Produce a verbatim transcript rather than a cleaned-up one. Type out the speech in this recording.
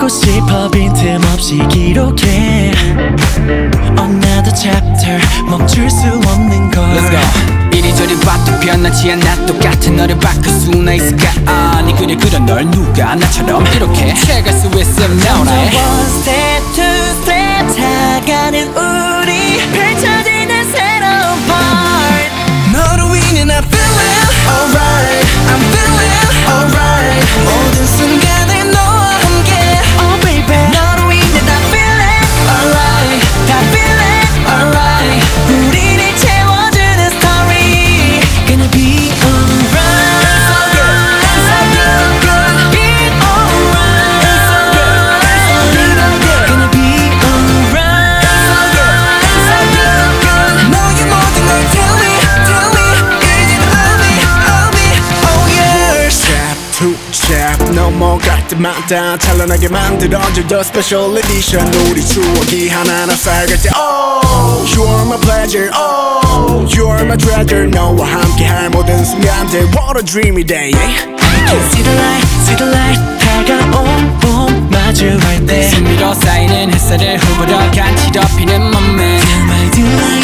읽고 싶어 빈틈없이 기록해 Another chapter 멈출 수 없는 걸 Let's go 이리저리 봐도 변하지 않아 똑같은 너를 바꿀 수나 있을까 아니 그래 그런 널 누가 나처럼 이렇게 채갈 수 있음 now 나의 One step, two step 다가는 우리 펼쳐지는 새로운 part 너로 인해 나 feeling alright I'm feeling alright 모든 순간을 너와 함께 Oh baby 너로 인해 나 feeling alright 다 feeling alright 우리를 채워주는 story Gonna be alright It's so good, gonna be alright It's so good, it's so good Gonna be alright It's so good, it's so good 너의 모든 걸 tell me, tell me 이제 I'll be, I'll be all yours Step two step 넘어갈 때마다 찬란하게 만들어져 The special edition 우리 추억이 하나하나 쌓여갈 때 Oh you are my pleasure Oh you are my treasure 너와 함께할 모든 순간들 What a dreamy day yeah? See the light, see the light 다가온 봄 마주할 때 신비로 쌓이는 햇살을 흡으러 간지럽히는 맘에 Feel my delight